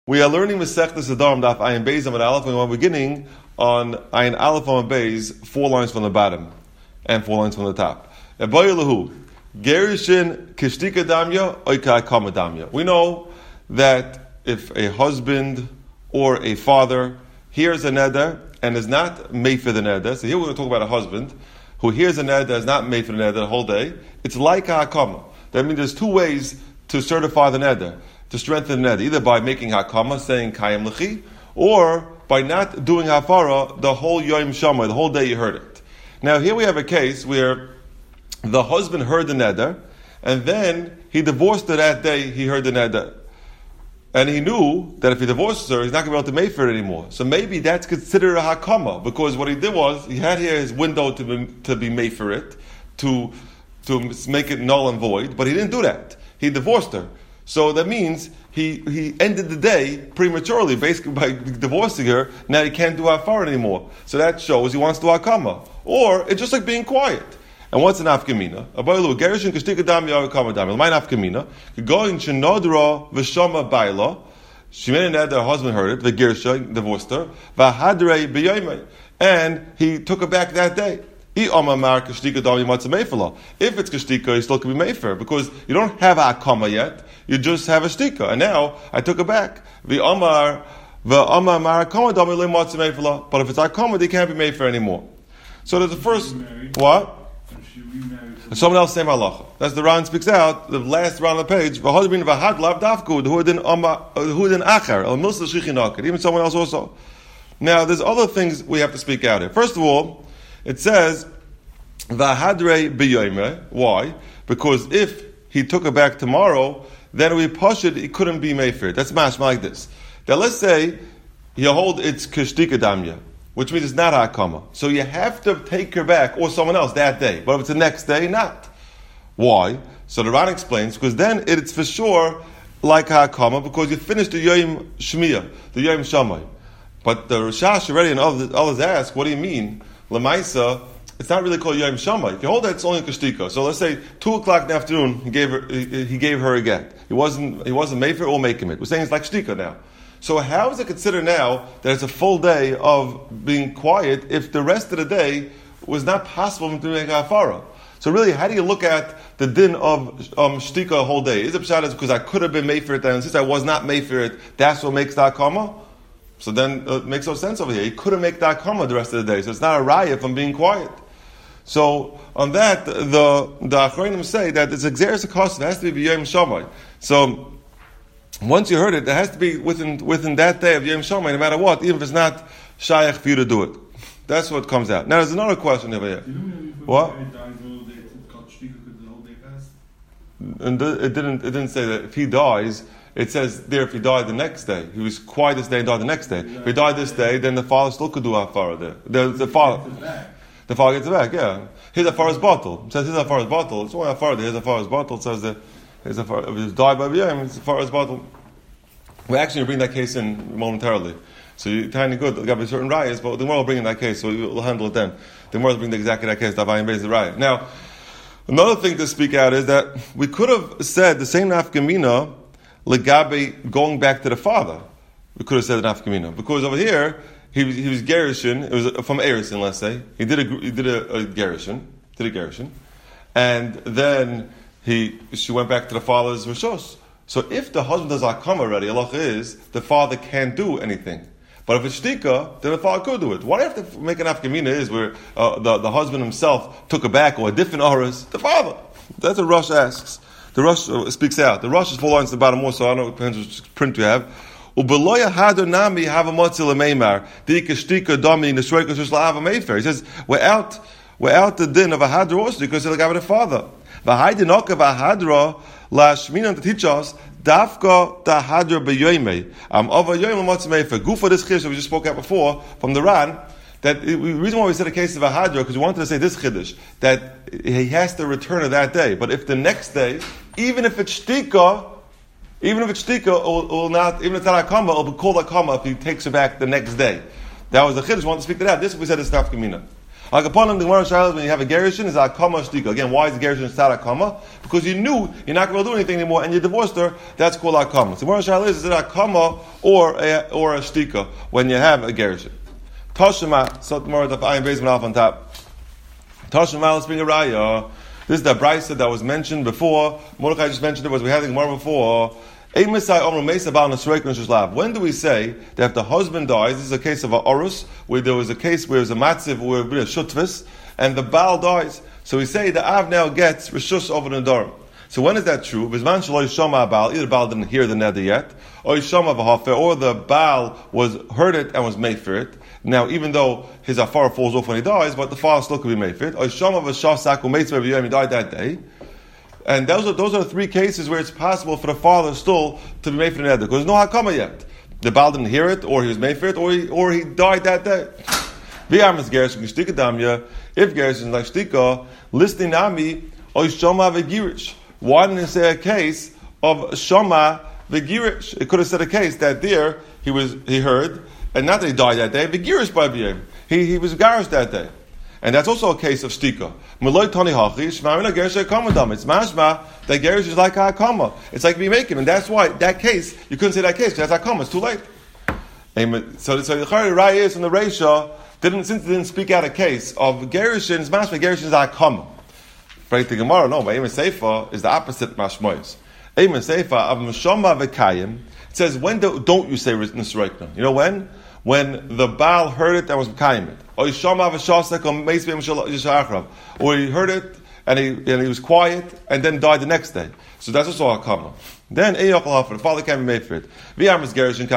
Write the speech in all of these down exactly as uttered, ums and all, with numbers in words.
We are learning Masechtas Adar Daf Ayin Beis Amud Aleph, and we're beginning on Ayin Aleph Amud Beis, four lines from the bottom and four lines from the top. Eboyelahu Gerishin Kishtika Damya Oika Kama Damya. We know that if a husband or a father hears a neder and is not made for the neder, so here we're going to talk about a husband who hears a neder is not made for the neder the whole day. It's like a hakama. That means there's two ways to certify the neder, to strengthen the neder, either by making hakama, saying kayim lechi, or by not doing hafara the whole yom shamay, the whole day you heard it. Now here we have a case where the husband heard the neder, and then he divorced her that day. He heard the neder, and he knew that if he divorces her, he's not going to be able to make for it anymore. So maybe that's considered a hakama, because what he did was he had here his window to be, to be made for it, to to make it null and void, but he didn't do that. He divorced her. So that means he, he ended the day prematurely, basically by divorcing her. Now he can't do hafara anymore. So that shows he wants to hakama. Or it's just like being quiet. And what's an afkamina? Abaylu gerishin kashtika dam yakama dam. My afkamina. Going shenodra v'shama baila. She made that her husband heard it. The gerisha divorced her. V'hadrei b'yoymei. And he took her back that day. If it's kashtika, you still can be made for, because you don't have a akama yet, you just have a shtika. And now I took it back. The amar, the amar marakama dami le matzah meifela. But if it's akama, they can't be made for anymore. So there's the first what? Someone else same halacha. That's the Ran speaks out. The last round of the page. V'hadbin v'had lav dafkud who didn't amar who didn't achar el milsa shichinakid. Even someone else also. Now there's other things we have to speak out here. First of all, it says, V'hadrei b'yoymeh. Why? Because if he took her back tomorrow, then we push it, it couldn't be made for it. That's mashma like this. Now let's say you hold it's kashtika damya, which means it's not hakama. So you have to take her back, or someone else, that day. But if it's the next day, not. Why? So the Ran explains, because then it's for sure like hakama, because you finished the yom shmiyah, the yom shamay. But the Rashash already and others, others ask, what do you mean? Lamaisa, it's not really called Yom Shammai. If you hold that, it's only a kashtika. So let's say two o'clock in the afternoon, he gave her he, he gave her a get. He wasn't he wasn't made for it or making it. We're saying it's like shtika now. So how is it considered now that it's a full day of being quiet if the rest of the day was not possible for him to make a hafara? So really, how do you look at the din of um, shtika a whole day? Is it pshat because I could have been made for it, and since I was not made for it, that's what makes that hakama? So then uh, it makes no sense over here. He couldn't make that hakama the rest of the day. So it's not a raya from being quiet. So on that, the the Achronim say that it's exeris hakos. It has to be b'yom shamay. So once you heard it, it has to be within within that day of yom shamay, no matter what, even if it's not shayach for you to do it. That's what comes out. Now there's another question over here. What? And it didn't it didn't say that if he dies. It says there if he died the next day, he was quiet this day and died the next day. If he died this day, then the father still could do hafara there. The, the father, the father gets it back. Yeah, his hafara's bottle. It says his hafara's bottle. It's only hafara there. His hafara's bottle. It says that his hafara, if he died by b'yom, his hafara's bottle. We're actually going to bring that case in momentarily. So you're tiny good. There's got to be certain riots, but the more we'll bring in that case, so we'll handle it then. The more we'll bring the exactly that case. Davayin Beis the riot. Now, another thing to speak out is that we could have said the same nafkamina. Legabe going back to the father, we could have said an afkamina, because over here he was he was gerishin. It was from Erison, let's say he did a he did a, a gerishin, did a gerishin, and then he she went back to the father's rishos. So if the husband does hakama already, Allah is the father can't do anything. But if it's shtika, then the father could do it. Why do you have to make an afkamina is where uh, the the husband himself took her back, or a different oris, the father? That's what Rosh asks. The Rosh speaks out. The Rosh is four lines to the bottom more, so I don't know what print you have. He says, we're out, we're out the din of a hadra also, because they'll give it a father. To teach us, dafka da hadra beyoymei. Um, of a yoym l'motzimei for goof for this chiddush we just spoke out before from the Ran. That the reason why we said a case of a hadra because we wanted to say this chiddush that he has to return it that day. But if the next day, even if it's shtika, even if it's shtika, it will, it will not. Even if it's not hakama, it will be called hakama if he takes it back the next day. That was the chiddush. We wanted to speak to that. This we said is nafkamina. Like upon him, the Gemara Shaila when you have a gerushin is akama shtika. Again, why is the gerushin start akama? Because you knew you're not going to do anything anymore, and you divorced her. That's called akama. So the Gemara Shaila is is it akama or a or a shtika when you have a gerushin? Tashema. So tomorrow the iron basement off on top. Tashema. Let's bring a raya. This is the brisa that was mentioned before. Mordechai just mentioned it. Was we had the Gemara before? When do we say that if the husband dies, this is a case of a orus, where there was a case where it was a matziv, where it was a shutvis, and the baal dies. So we say the av now gets rishus over the nedarim. So when is that true? Either the baal didn't hear the neder yet, or the baal was heard it and was made for it. Now, even though his afar falls off when he dies, but the father still could be made for it. Or he died that day. And those are those are the three cases where it's possible for the father still to be made for the neder, because there's no hakama yet. The baal didn't hear it, or he was made for it, or he or he died that day. If gerushin like shtika, listening nami or shoma v'girish. Why didn't it say a case of shoma v'girish? It could have said a case that there he was he heard, and not that he died that day. V'girish by b'yem. He he was garish that day. And that's also a case of shtika. It's mashma that gerish is like a hakama. It's like we make him, and that's why that case you couldn't say that case because that's hakama. It's too late. So, so the raya is from the Reisha didn't since it didn't speak out a case of gerish and mashma. Gerish is hakama. Right the Gemara no, but Eimah Seifa is the opposite mashmois. Eimah Seifa of mashama v'kayim. It says when do, don't you say nisreikna? You know when? When the Baal heard it and was mekayim it. Or he heard it and he and he was quiet and then died the next day. So that's also a hakama. Then the father can be made for it. List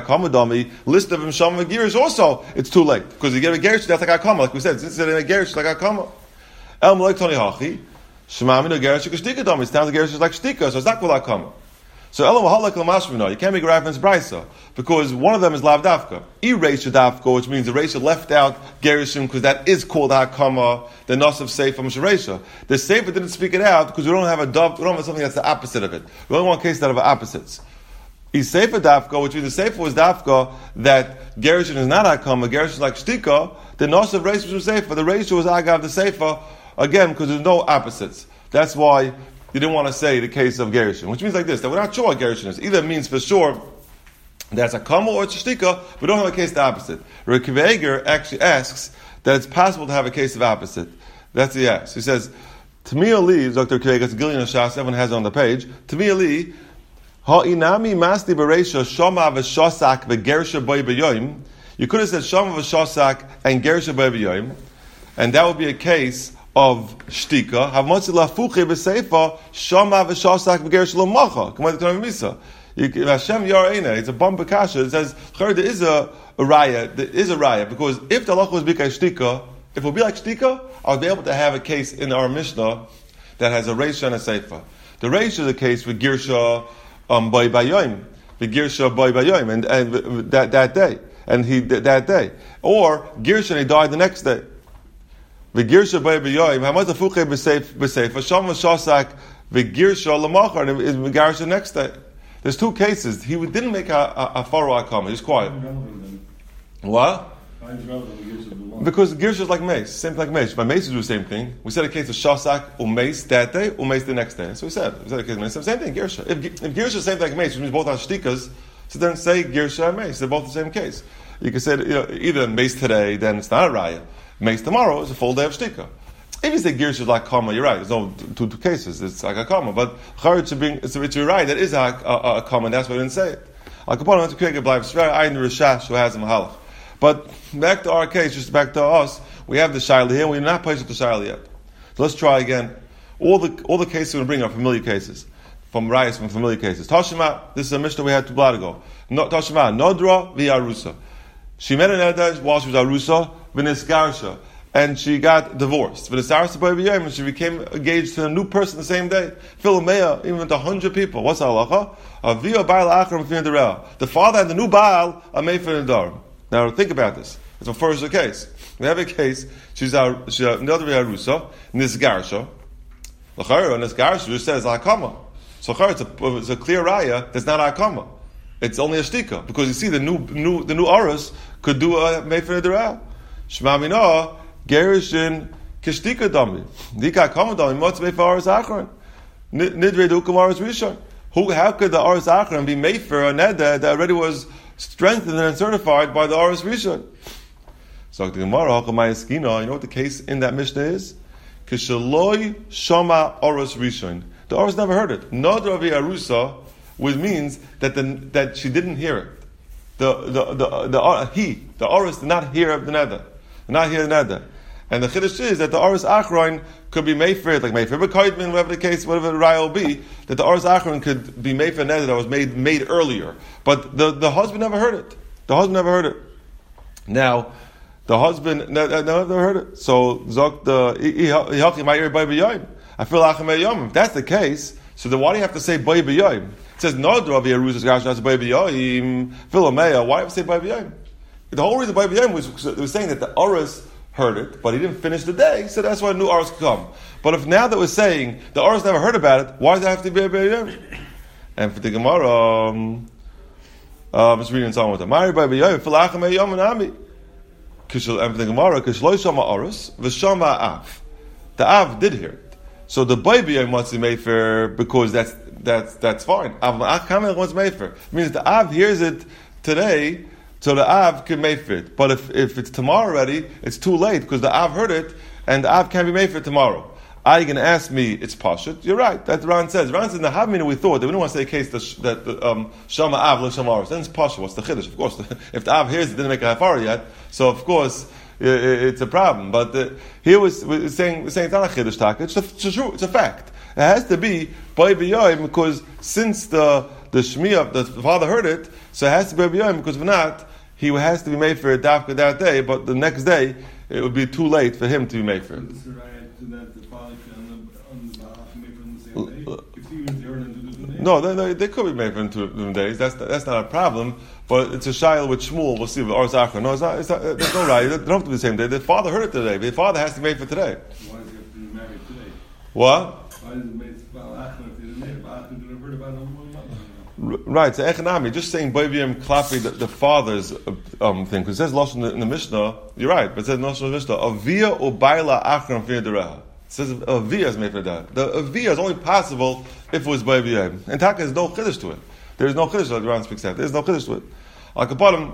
of him shama girish also it's too late because he gave a girish that's like hakama, like we said. Since it's a girish like hakama. El Malek Tony Hachi Shemami no girish shtika dami. It sounds like girish is like shtika, so it's not called hakama. So Elam Halak Lamashmino, you can't make a reference brisa because one of them is lav dafka. Ereisha dafka, which means the Reisha left out gerishim because that is called hakama. The nos of sefer mishareisha. The sefer didn't speak it out because we don't have a dove. We don't have something that's the opposite of it. We only want cases that have opposites. E sefer dafka, which means the sefer was dafka that gerishim is not hakama. Gerishim is like shtika. The nos of Reisha was sefer. The Reisha was agav the sefer again because there's no opposites. That's why. You didn't want to say the case of gerushin, which means like this, that we're not sure what gerushin is. Either it means for sure that's a kama or it's a shtika, we don't have a case of the opposite. Reb Akiva Eiger actually asks that it's possible to have a case of opposite. That's the ask. He says, Tami Ali, Doctor Akiva Eiger, it's Gillian Shas, everyone has it on the page, Tami Ali, ha'inami masti bereisha shama v'shosak v'gersha b'y b'yoyim. You could have said shama v'shosak and gersha b'y b'yoyim, and that would be a case of shtika. Have motzi lafuche b'seifa shama v'shosak v'gerish l'macha. Come on, the Torah Misa. Hashem Yareina. It's a bumper kasha. It says there is a, a raya. There is a raya because if the halacha was b'kei shtika, if it would be like shtika, I would be able to have a case in our Mishnah that has a reisha and a seifa. The reisha is a case with girsha um, by bayoim, the girsha by bayoim, and and that that day, and he that day, or girsha and he died the next day. V'girsha by b'yoyim, how much the fuche b'seif b'seif, Hashem v'shosak v'girsha l'machar, and is v'garish the next day. There's two cases. He didn't make a, a, a faro hakama. He's quiet. What? Because girsha is like mace, same like mace. By mace, we do the same thing. We said a case of shosak or mace that day, or mace the next day. So we said, we said a case of mace, same thing. Girsha. If, if girsha is the same thing like mace, which means both are shtikas, so then say girsha and mace. They're both the same case. You can say you know, either mace today, then it's not a raya. Mace tomorrow is a full day of shtika. If you say girish is like kama, you're right. There's no two, two cases. It's like a kama. But charit should bring, it's, it's you're right. That is a, a, a kama, and that's why I didn't say it. Al Kapon went to Krieg Bleiv Shver, I in the Rishash who has a mahalach. But back to our case, just back to us, we have the shaila here, and we're not placed with the shaila yet. So let's try again. All the all the cases we're going to bring are familiar cases. From Rayas, from familiar cases. Tashima, this is a Mishnah we had two blot ago. No, Tashima, Nodra v'Arusa. She met an Edash while she was Arusa, v'Nisgarsha. And she got divorced. And she became engaged to a new person the same day. Philomeia, even with a hundred people. What's the halacha? The father and the new Baal are made for the dar. Now think about this. It's a first case. We have a case. She's a she's another Harusa, Nisgarsha. L'chayra, Nisgarsha says Hakama. So it's a it's a clear raya that's not Hakama. It's only a shtika because you see the new new the new Aras could do a made for the dar. Shema Minah. Gerushin Kishtika Dami. Dika Kama Dami Motzmei for Aris Achron. Nidre Dukam Aris Rishon. Who, how could the Aris Achron be made for a neder that already was strengthened and certified by the Aris Rishon? So the Gemara, you know what the case in that Mishnah is? Kishaloi Shama Aris Rishon. The Aris never heard it. Nodra Arusa, which means that the, that she didn't hear it. The the the, the uh, he the Aris did not hear of the neder, did not hear the neder. And the chiddush is that the Aris Achron could be made for it, like made for B'Koidman, whatever the case, whatever the raya will be, that the Aris Achron could be made for a neder that was made made earlier. But the, the husband never heard it. The husband never heard it. Now, the husband never, never heard it. So Zok the I feel like if that's the case, so then why do you have to say Bay B'Yoyim? It says no Ravi Aruzas Gash not Bay B'Yoyim Philomeya. Why do you say Bay B'Yoyim? The whole reason Bay B'Yoyim was it was saying that the Aris heard it, but he didn't finish the day, so that's why a new Aris could come. But if now that we're saying the Aris never heard about it, why does it have to be a Bay B'Yoyim? And for the Gemara, um, uh, I'm just reading something with them. Mari Bay B'Yoyim Philachem Yom and Ami. And for the Gemara, Kishloi Shama Aris V'Shama Av. The Av did hear it. So the Bay B'Yoyim wants to be made for because that's that's that's fine. Av Kamel wants made for. It means the Av hears it today, so the Av can make for it. But if, if it's tomorrow already, it's too late because the Av heard it and the Av can't be made for tomorrow. Are you going to ask me it's Pashut? You're right. That's what Ran says. Ran says in the Havmina we thought that we don't want to say a case that, that um, Shama Av lo Shama Aris. Then it's Pashut. What's the Chiddush? Of course, if the Av hears it, didn't make a Hafara yet. So of course it's a problem. But uh, here was saying saying it's not a Chiddush Taka. It's a, it's a true. It's a fact. It has to be Bay B'Yoyim because since the the Shmiya the father heard it, so it has to be Bay B'Yoyim because if not, he has to be made for a dafka that day. But the next day, it would be too late for him to be made for it. No, they, they, they could be made for two different days. That's that's not a problem. But it's a shayla with Shmuel. We'll see with Aris Achron. No, it's not. It's not. There's no right. They don't have to be the same day. The father heard it today. The father has to be made for today. Why does he have to be married today? What? Why does it make Achron if he didn't hear about Achron didn't heard about it? Right. So Echanami, just saying Bayvim Klapi, the, the father's um, thing, because it says Lashon in, the, in the Mishnah. You're right, but it says Lashon in the Mishnah. Avia ubayla Achron fi dereha. It says Avia is made for that. The Avia is only possible if it was Bayvim. And Taka has no chiddush to it. There is no chiddush like the Ran speaks out. There is no chiddush to it. Al Kapadim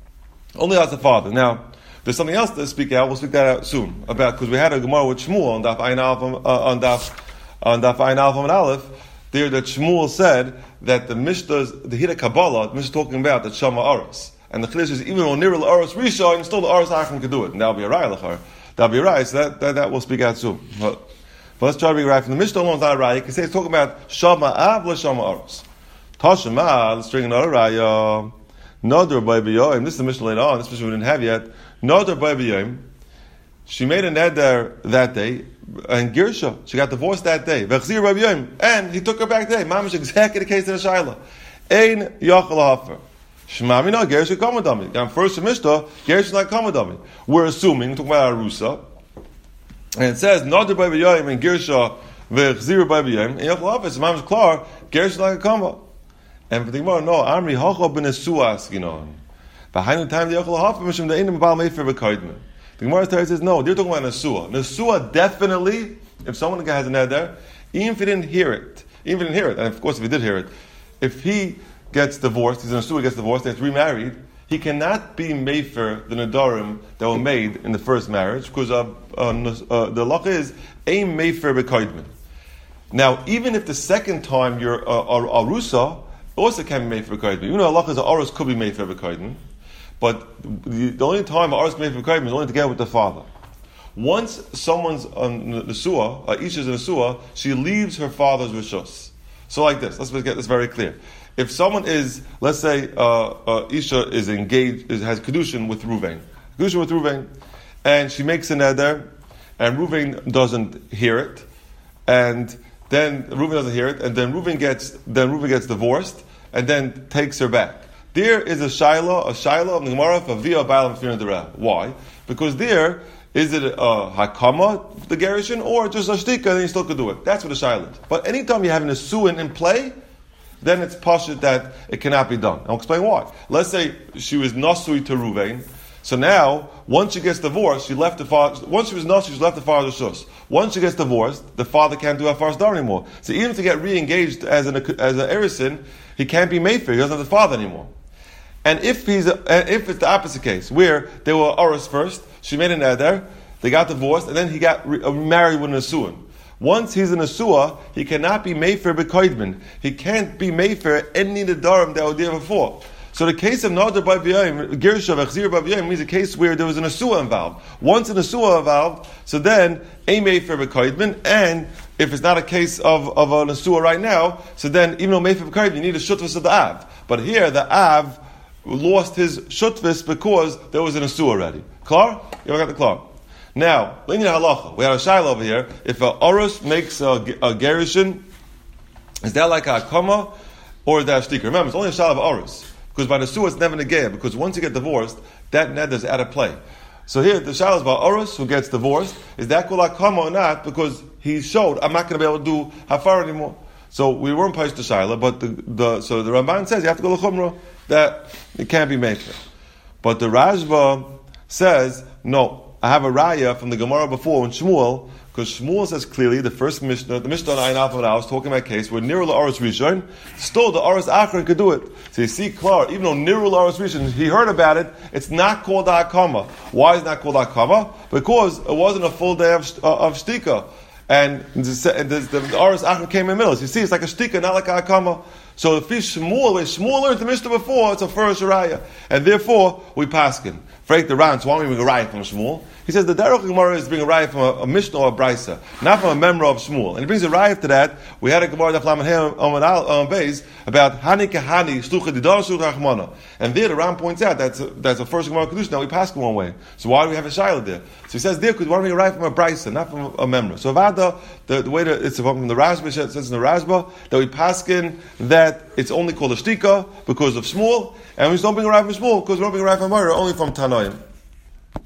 only as the father. Now, there's something else to speak out. We'll speak that out soon about because we had a Gemara with Shmuel on Daf Ayin Aleph uh, on Daf on Daf Ayin Aleph and Aleph. There, that Shmuel said that the Mishnah's the Hira Kabbalah, the Mishnah talking about that Shama Aris, and the Chiddush is even on Nirul Aris Rishon, still the Aris Achron could do it, and that'll be a raya lachar. That'll be right. So that, that that will speak out soon. But, but let's try to be right from the Mishnah alone. Is not a raya. You can say it's talking about Shama Av le Shama Aris. Tashema. Let's bring another raya. Nodar by B'Yoyim. This is the Mishnah later on. This Mishnah we didn't have yet. Nodar by B'Yoyim. She made a neder that day, and Girsha, she got divorced that day. V'chzir by B'Yoyim, and he took her back that day. Mamish exactly the case of the Shaila. Ein yachal hafer. Shmami no Girsha kamadami. And first in Mishnah, Girsha not kamadami. We're assuming, talking about Arusa, and it says Nodar by B'Yoyim and Girsha v'chzir by B'Yoyim and yachal hafer. So Mamish klar Girsha like a kama. And for the Gemara, no, Amri Hacha ben Esua Askinon. Behind the time the Yachal Hafa Mishum the Einim Baal Mefer B'Koidman. The Gemara says no, they're talking about Nesua. Nesua definitely, if someone has a neder, even if he didn't hear it, even if he didn't hear it, and of course if he did hear it, if he gets divorced, he's a Nesua, gets divorced, and gets remarried, he cannot be Mefer the Nedarim that were made in the first marriage because uh, uh, uh, the law is Ein Mefer B'Koidman. Now, even if the second time you're uh, Arusa, also can be made for B'Koidman. You know, Allah is a Aros could be made for B'Koidman, but the, the only time Aros can be made for B'Koidman is only together with the father. Once someone's on the Nesua, uh, Isha's in Nesua, she leaves her father's Rishus. So like this, let's get this very clear. If someone is, let's say, uh, uh, Isha is engaged, is, has Kedushin with Ruvain, Kedushin with Ruvain, and she makes a neder, and Ruvain doesn't hear it, and then Reuven doesn't hear it, and then Reuven gets then Reuven gets divorced, and then takes her back. There is a Shaila, a Shaila of the Gemara for Via Baalam Fina Dereh. Why? Because there is it a Hakama, the Gerushin, or just a Shtika, and you still could do it. That's what the Shaila is. But anytime you have an Asuin in play, then it's pashut that it cannot be done. I'll explain why. Let's say she was Nasui to Reuven, So now, once she gets divorced, she left the father. Once she was nasi, she left the father's shus. Once she gets divorced, the father can't do hafaras dar anymore. So even to get re-engaged as an as an erisin, he can't be mefer. He doesn't have the father anymore. And if he's a, if it's the opposite case, where they were oros first, she made an eder, they got divorced, and then he got re- married with an asuan. Once he's an asua, he cannot be mefer b'koidman. He can't be mefer any nedarim that were there before. So the case of Nadar by B'yayim, Girsha v'Chzir by B'yayim means a case where there was an asua involved. Once an asua involved, so then a mefer b'koidman, and if it's not a case of, of an asua right now, so then even though mefer b'koidman, you need a shutvis of the av. But here the av lost his shutvis because there was an asua already. Klar? You ever got the klar? Now, linear halacha. We have a shaila over here. If a orus makes a, a gerushin, is that like a akama or is that a shtika? Remember, it's only a shaila of orus. Because by the suah, it's never negaya. Because once you get divorced, that neder is out of play. So here, the shaila is about orus who gets divorced. Is that called akama or not? Because he showed, I'm not going to be able to do hafar anymore. So we weren't placed to shaila, but the, the so the Ramban says you have to go to chumrah that it can't be made. But the Rashba says no. I have a raya from the Gemara before in Shmuel, because Shmuel says clearly the first Mishnah, the Mishnah on Ayin Alpha I was talking about a case where Nirul Aros Rishon, still the Aros Achron could do it. So you see, Klar, even though Nirul Aros Rishon, he heard about it, it's not called Akama. Why is it not called Akama? Because it wasn't a full day of, uh, of Shtika. And the, the, the, the Aros Achron came in the middle. So you see, it's like a Shtika, not like a Akama. So if he's Shmuel, where Shmuel learned the Mishnah before, it's a first raya. And therefore, we paskin. Freik the Ran, so why don't we bring a raya from Shmuel? He says the Derech Gemara is bring a raya from a, a Mishnah or a Brisa, not from a member of Shmuel. And he brings a raya to that. We had a Gemara that on Beis about Hani Kahani Shlucha Didon Shlucha Rachmana. And there the Ram points out that's a, that's a first Gemara Kedusha. Now we pass one way. So why do we have a Shaila there? So he says there because why don't we bring a raya from a Brisa, not from a, a member? So Vada, the, the way that it's from the Rashba, it says in the Rashba that we paskin that it's only called a shtika because of Shmuel, and we just don't bring a raya from Shmuel because we don't bring a raya from Mara, only from Tanoim.